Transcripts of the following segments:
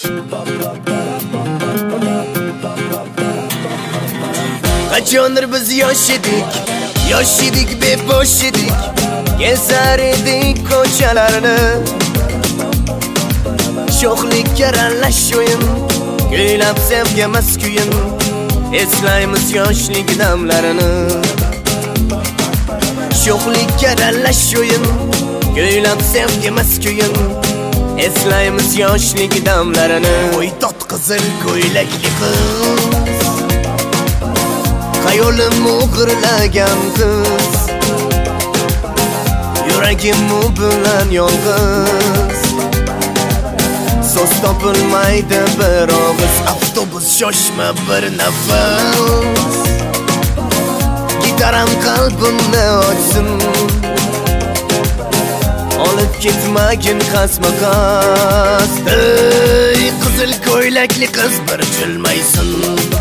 Qachondir biz yosh edik, bebosh edik, gezar edik ko'chalarni. Sho'xlikka aralash o'yin, kuylab sevgamas kuyin, eslaymiz yoshlik damlarini. Sho'xlikka aralash o'yin, kuylab sevgamas kuyin, eslaymiz yoshlik damlarini. Qo'ydot qizil ko'ylakli qiz, hayolim o'g'irlagan qiz, yuragim u bilan yolg'iz. So'z topilmaydi bir og'iz, avtobus shoshma bir nafas, gitaram qalbimni ochsin, olib ketmagin qasma-qas. Ey qizil ko'ylakli qiz, bir jilmaysin.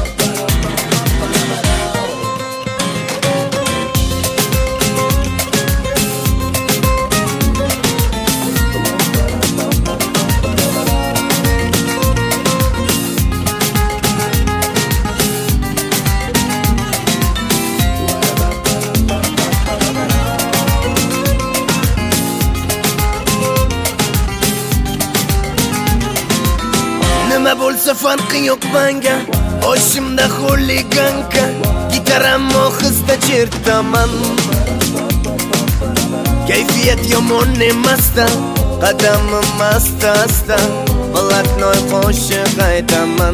Nima bo'lsa farqi yo'q menga, boshimda xuliganka, gitaram ohista chertaman. Kayfiyat yomon emasda, qadamim asta-asta, Balatnoy qo'shiq aytaman.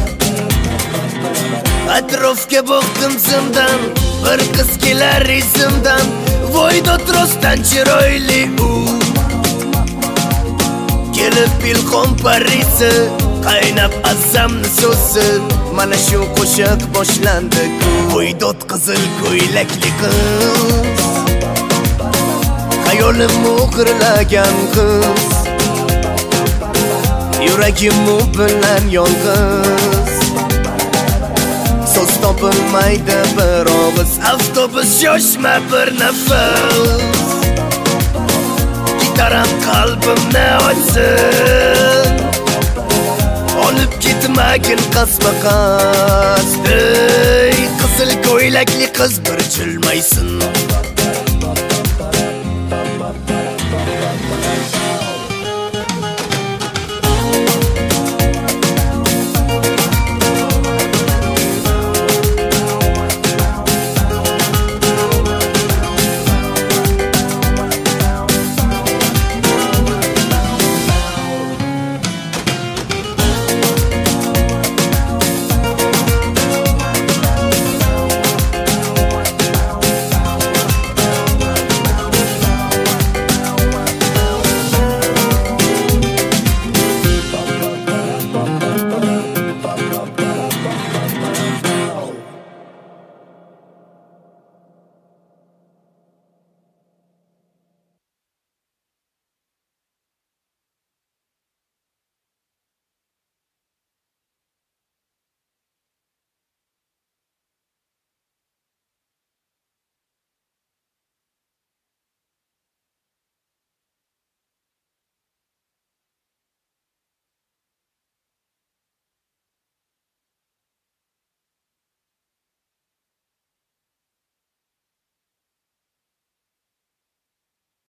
Atrofga boqdim zimdan, bir qiz kelar izimdan, voydot rostdan chiroyli u. Kelib ilhom parisi, qaynab azamni so'zi, mana shu qo'shiq boshlandi. Voydot qizil ko'ylakli qiz, hayolim o'g'irlagan qiz, yuragim u bilan yolg'iz. So'z topilmaydi bir og'iz, avtobus shoshma bir nafas, gitaram qalbimni ochsin, olib ketmagin qasma-qas. Ey qizil ko'ylakli qiz, bir jilmaysin.